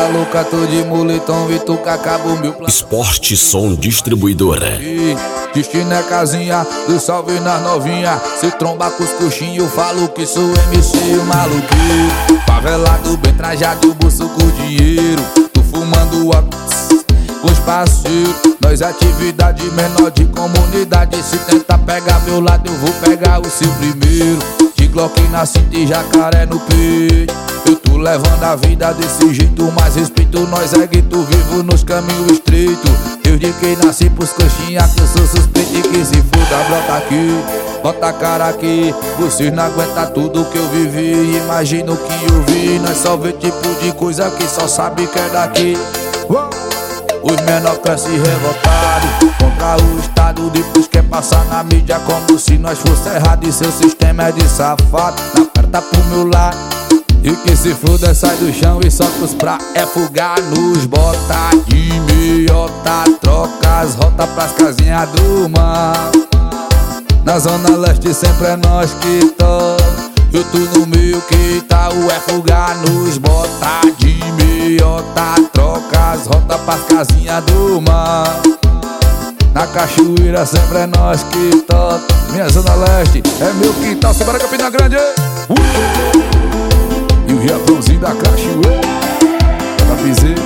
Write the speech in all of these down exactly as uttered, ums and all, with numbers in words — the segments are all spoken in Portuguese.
vida louca, tô de moletom e tu que acaba o meu plano. Esporte Som Distribuidora. Destino é casinha, do salve nas novinha. Se tromba com os coxinhos, falo que sou M C maluqueiro. Favelado, bem trajado, o bolso com dinheiro. Tô fumando a com os parceiros. Nós atividade menor de comunidade. Se tentar pegar meu lado, eu vou pegar o seu primeiro. De Glock na cinta e jacaré no peito. Eu tô levando a vida desse jeito, mas respeito nós é gueto vivo nos caminhos estreitos. Desde que nasci pros coxinha que eu sou suspeito e que se foda, brota aqui, bota a cara aqui. Vocês não aguentam tudo que eu vivi, imagina o que eu vi. Nós só vê tipo de coisa que só sabe que é daqui. Os menor crescem revoltados contra o Estado, depois quer passar na mídia como se nós fosse errado. E seu sistema é de safado, não aperta pro meu lado. E que se foda sai do chão e solta os pra é fugar nos bota de meiota. Troca as rotas pras casinhas do mar. Na zona leste sempre é nós que toca. Eu tô no meio que tá o é fugar nos bota de meiota. Troca as rotas pras casinhas do mar. Na cachoeira sempre é nós que toca. Minha zona leste é meu quintal, Sebora Campina Grande. uh! E o Riachãozinho da cachoeira da piseira,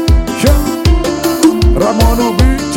Ramon no beat.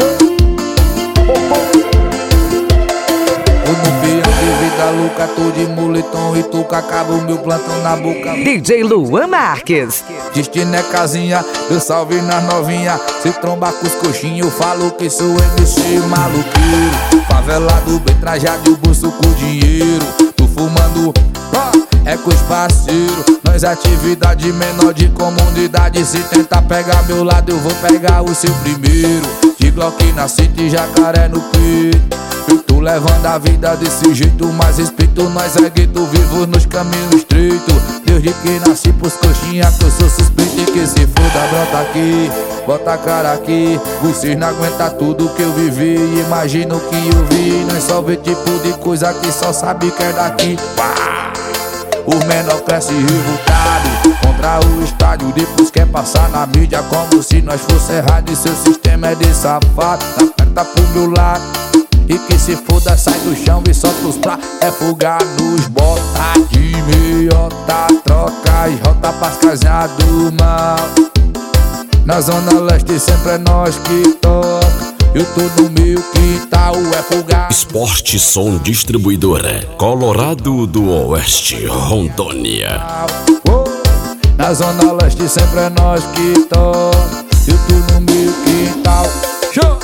Eu não vi a vida louca, tô de moletom e tu que acaba o meu plantão na boca. D J Luan Marques. Destino é casinha, eu salve nas novinha. Se tromba com os coxinhos, eu falo que sou M C maluqueiro. Favelado, bem trajado e o bolso com dinheiro. Tô fumando é com os parceiros. Nós atividade menor de comunidade. Se tentar pegar meu lado, eu vou pegar o seu primeiro. De Glock na cinta e jacaré no peito. Eu tô levando a vida desse jeito, mas respeito nós é gueto vivo nos caminhos estreitos. Desde que nasci pros coxinha que eu sou suspeito e que se foda, brota aqui, bota a cara aqui. Vocês não aguentam tudo que eu vivi, imagina o que eu vi. Nós só vê tipo de coisa que só sabe que é daqui. Os menor crescem revoltados contra o estádio, depois quer passar na mídia como se nós fosse errado. E seu sistema é de safado, não aperta pro meu lado. E que se foda sai do chão e solta os pra é fugar nos bota de meiota. Troca as rotas pras casinhas do mal. Na zona leste sempre é nós que toca. Eu tô no meio que tá o é fugar. Esporte Som Distribuidora, Colorado do Oeste, Rondônia. Na zona leste sempre é nós que toca. Eu tô no meio que tá o show.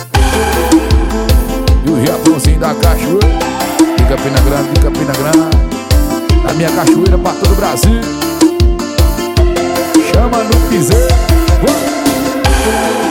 E o Riachãozinho da cachoeira de Campina Grande, de Campina Grande. Da minha cachoeira pra todo o Brasil. Chama no piseiro.